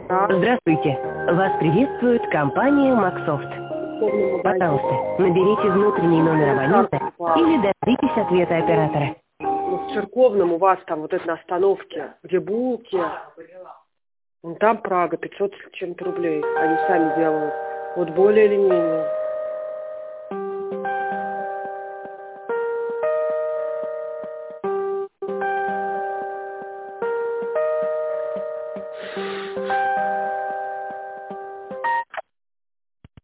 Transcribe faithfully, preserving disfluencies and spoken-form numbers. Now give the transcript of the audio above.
Здравствуйте. Вас приветствует компания Максофт. Пожалуйста, наберите внутренний номер абонента или дождитесь ответа оператора. Ну, в церковном у вас там вот это на остановке, где булки. Вон там Прага, пятьсот с чем-то рублей. Они сами делают. Вот более или менее.